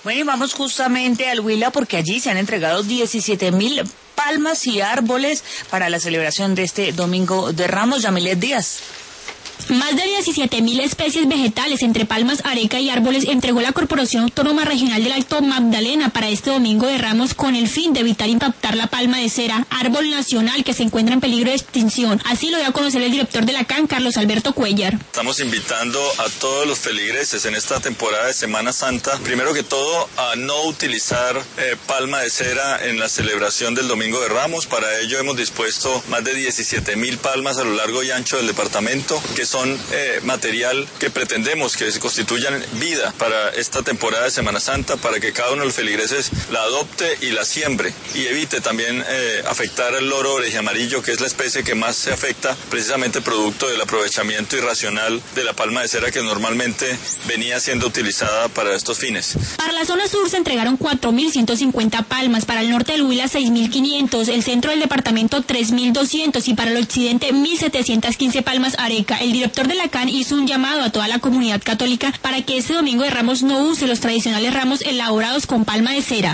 Bueno, y vamos justamente al Huila porque allí se han entregado 17.000 palmas y árboles para la celebración de este Domingo de Ramos. Yamilet Díaz. Más de 17.000 especies vegetales entre palmas, areca y árboles entregó la Corporación Autónoma Regional del Alto Magdalena para este Domingo de Ramos con el fin de evitar impactar la palma de cera, árbol nacional que se encuentra en peligro de extinción. Así lo dio a conocer el director de la CAN, Carlos Alberto Cuellar. Estamos invitando a todos los feligreses en esta temporada de Semana Santa, primero que todo, a no utilizar palma de cera en la celebración del Domingo de Ramos. Para ello hemos dispuesto más de 17.000 palmas a lo largo y ancho del departamento, que son material que pretendemos que se constituyan vida para esta temporada de Semana Santa, para que cada uno de los feligreses la adopte y la siembre y evite también afectar al loro oreja amarillo, que es la especie que más se afecta precisamente producto del aprovechamiento irracional de la palma de cera que normalmente venía siendo utilizada para estos fines. Para la zona sur se entregaron 4.150 palmas, para el norte del Huila 6.500, el centro del departamento 3.200 y para el occidente 1.715 palmas areca. El director de la CAN hizo un llamado a toda la comunidad católica para que este Domingo de Ramos no use los tradicionales ramos elaborados con palma de cera.